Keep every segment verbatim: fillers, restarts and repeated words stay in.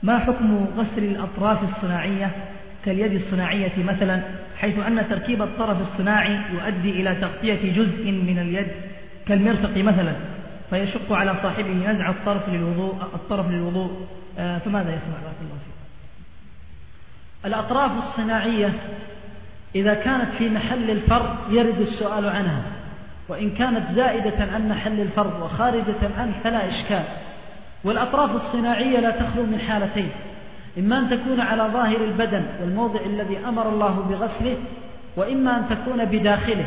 ما حكم غسل الأطراف الصناعية كاليد الصناعية مثلا، حيث أن تركيب الطرف الصناعي يؤدي إلى تغطية جزء من اليد كالمرفق مثلا، فيشق على صاحبه نزع الطرف للوضوء الطرف للوضوء آه فماذا يصنع؟ بارك الله فيك. الأطراف الصناعية إذا كانت في محل الفرض يرد السؤال عنها، وإن كانت زائدة عن محل الفرض وخارجة عنه فلا إشكال. والأطراف الصناعية لا تخلو من حالتين: إما أن تكون على ظاهر البدن والموضع الذي أمر الله بغسله، وإما أن تكون بداخله.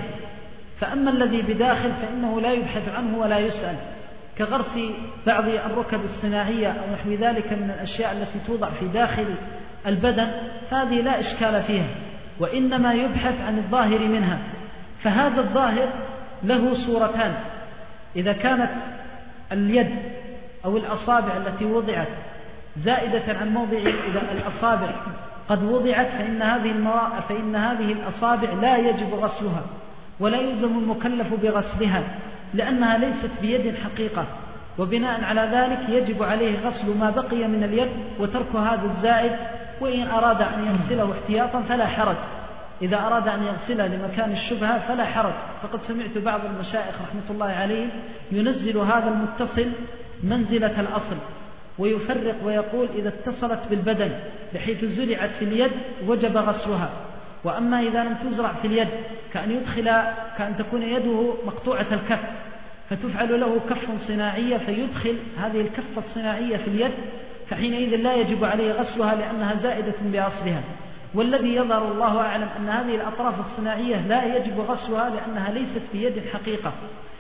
فأما الذي بداخل فإنه لا يبحث عنه ولا يسأل، كغرس بعض الركب الصناعية أو نحو ذلك من الأشياء التي توضع في داخل البدن، هذه لا إشكال فيها، وإنما يبحث عن الظاهر منها. فهذا الظاهر له صورتان: إذا كانت اليد أو الأصابع التي وضعت زائدة عن موضع إذا الأصابع قد وضعت فإن هذه المواء فإن هذه الأصابع لا يجب غسلها ولا يلزم المكلف بغسلها، لأنها ليست بيد حقيقة، وبناء على ذلك يجب عليه غسل ما بقي من اليد وترك هذا الزائد. وإن أراد أن يغسله احتياطا فلا حرج، إذا أراد أن يغسله لمكان الشبهة فلا حرج. فقد سمعت بعض المشايخ رحمة الله عليهم ينزل هذا المتصل منزلة الأصل، ويفرق ويقول إذا اتصلت بالبدن بحيث زرعت في اليد وجب غسلها، وأما إذا لم تزرع في اليد كأن يدخل كأن تكون يده مقطوعة الكف فتفعل له كف صناعية فيدخل هذه الكفة الصناعية في اليد، فحينئذ لا يجب عليه غسلها لأنها زائدة بأصلها. والذي يظهر الله أعلم أن هذه الأطراف الصناعية لا يجب غسلها لأنها ليست بيد حقيقة،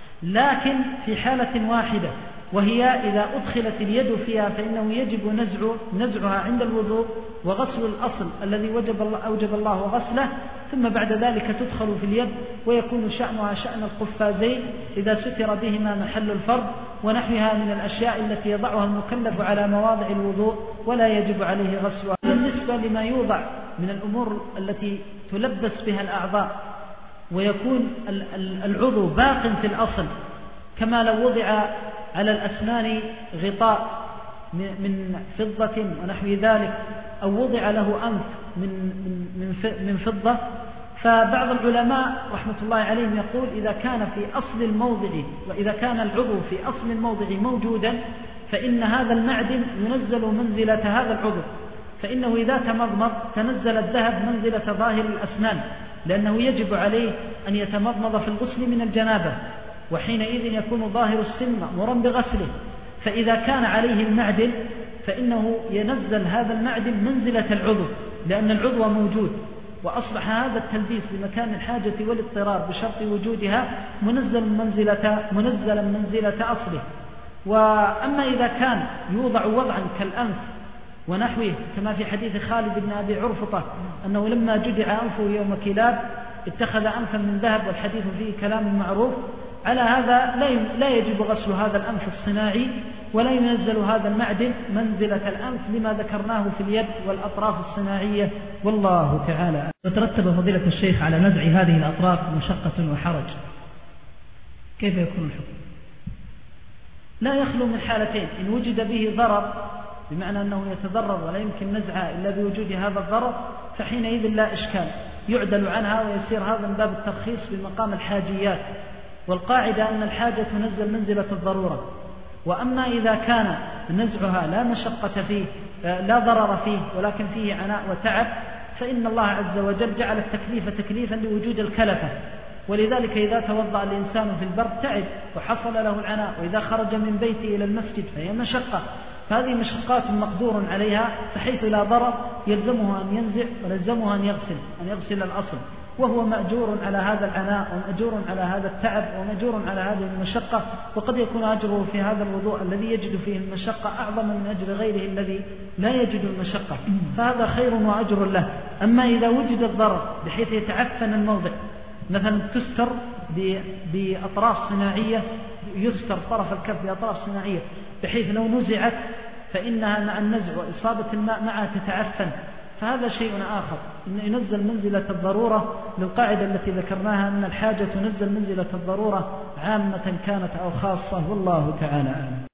لكن في حالة واحدة، وهي إذا أدخلت اليد فيها فإنه يجب نزع نزعها عند الوضوء وغسل الأصل الذي وجب الله أوجب الله غسله، ثم بعد ذلك تدخل في اليد ويكون شأنها شأن القفازين إذا ستر بهما محل الفرض ونحوها من الأشياء التي يضعها المكلف على مواضع الوضوء ولا يجب عليه غسلها. بالنسبة لما يوضع من الأمور التي تلبس بها الأعضاء ويكون العضو باق في الأصل، كما لو وضع على الأسنان غطاء من فضة ونحو ذلك، أو وضع له أنف من من من فضة، فبعض العلماء رحمة الله عليهم يقول إذا كان في أصل الموضع وإذا كان العضو في أصل الموضع موجودا فإن هذا المعدن ينزل منزلة هذا العضو، فإنه إذا تمضمض تنزل الذهب منزلة ظاهر الأسنان، لأنه يجب عليه أن يتمضمض في الغسل من الجنابة، وحينئذ يكون ظاهر السن مأمورا بغسله. فإذا كان عليه المعدن فإنه ينزل هذا المعدن منزلة العضو، لأن العضو موجود، وأصبح هذا التلبيس لمكان الحاجة والاضطرار بشرط وجودها منزل منزلة منزلا منزلة أصله. وأما إذا كان يوضع وضعا كالأنف ونحوه، كما في حديث خالد بن أبي عرفطة أنه لما جدع أنفه يوم كلاب اتخذ أنفا من ذهب، والحديث فيه كلام معروف، على هذا لا يجب غسل هذا الأنف الصناعي ولا ينزل هذا المعدن منزلة الأنف لما ذكرناه في اليد والأطراف الصناعية، والله تعالى. وترتب فضيلة الشيخ على نزع هذه الأطراف مشقة وحرج، كيف يكون الحكم؟ لا يخلو من حالتين: إن وجد به ضرر بمعنى أنه يتضرر ولا يمكن نزعها إلا بوجود هذا الضرر فحينئذ لا إشكال، يعدل عنها ويصير هذا من باب الترخيص بمقام الحاجيات، والقاعدة أن الحاجة تنزل منزلة الضرورة. وأما إذا كان نزعها لا مشقة فيه لا ضرر فيه ولكن فيه عناء وتعب، فإن الله عز وجل جعل التكليف تكليفا لوجود الكلفة، ولذلك إذا توضأ الإنسان في البرد تعب وحصل له العناء، وإذا خرج من بيته إلى المسجد فهي مشقة، فهذه مشقات مقدور عليها، فحيث لا ضرر يلزمه أن ينزع ولزمه أن يغسل أن يغسل الأصل، وهو مأجور على هذا العناء ومأجور على هذا التعب ومأجور على هذه المشقة، وقد يكون أجره في هذا الوضوء الذي يجد فيه المشقة أعظم من أجر غيره الذي لا يجد المشقة، فهذا خير وأجر له. أما إذا وجد الضرر بحيث يتعفن الموضع، مثلا تستر بأطراف صناعية، يستر طرف الكف بأطراف صناعية بحيث لو نزعت فإنها مع النزع وإصابة الماء معها تتعفن، فهذا شيء آخر، إنه ينزل منزلة الضرورة للقاعدة التي ذكرناها أن الحاجة تنزل منزلة الضرورة عامة كانت أو خاصة، والله تعالى أعلم.